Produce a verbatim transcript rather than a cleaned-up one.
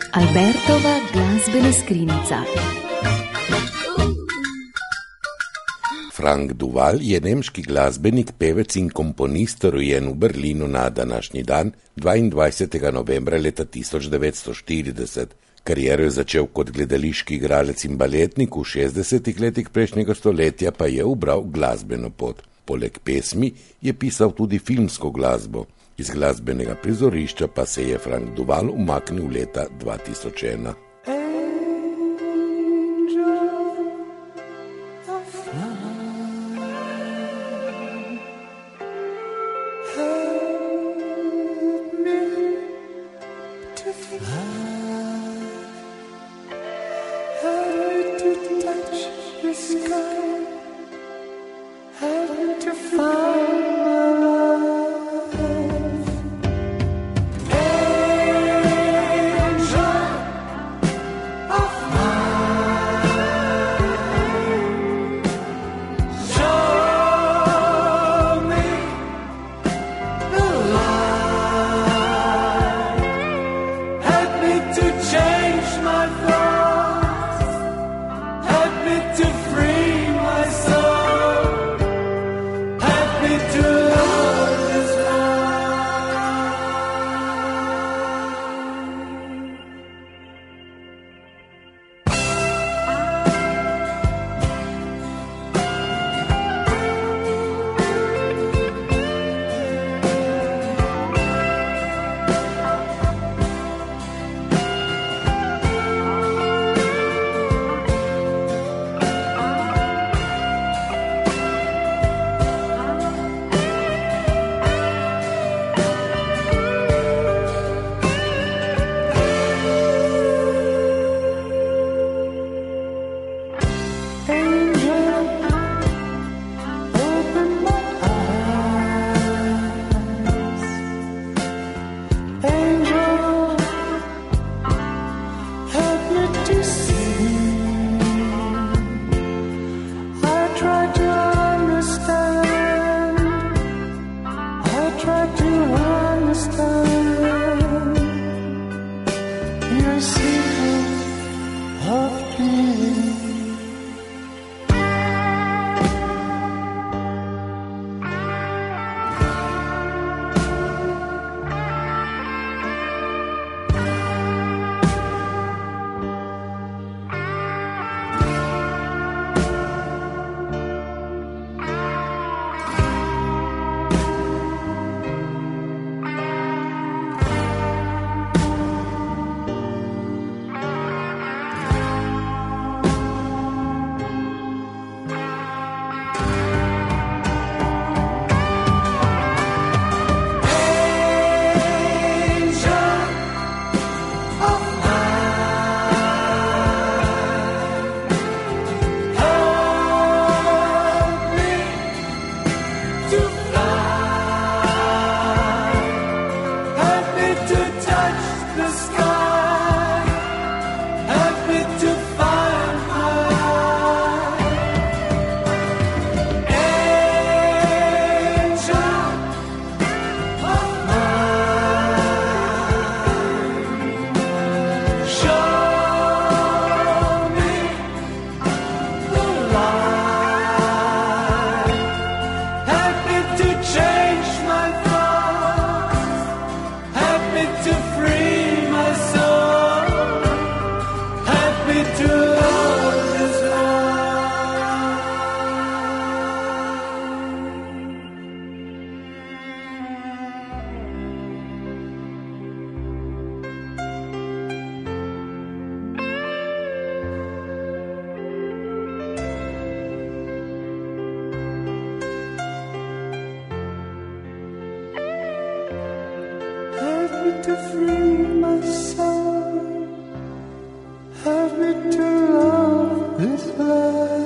Albertova glasbena skrinjica. Frank Duval je nemški glasbenik, pevec in komponist, rojen v Berlinu na današnji dan, dvaindvajsetega novembra leta tisoč devetsto štirideset. Kariero je začel kot gledališki igralec in baletnik, v šestdesetih letih prejšnjega stoletja pa je ubral glasbeno pot. Poleg pesmi je pisal tudi filmsko glasbo. Iz glasbenega prizorišča pa se je Frank Duval umaknil leta dva tisoč ena. To free my soul, help me to love this life.